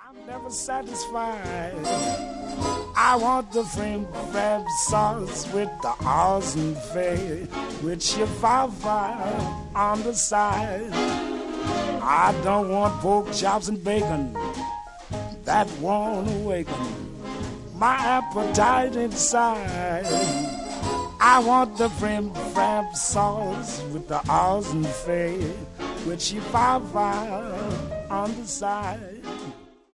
I'm never satisfied. I want the frame crab sauce with the awesome fade, with your fire on the side. I don't want pork chops and bacon that won't awaken my appetite inside. I want the frame crab sauce with the awesome fade, with your fire on the side.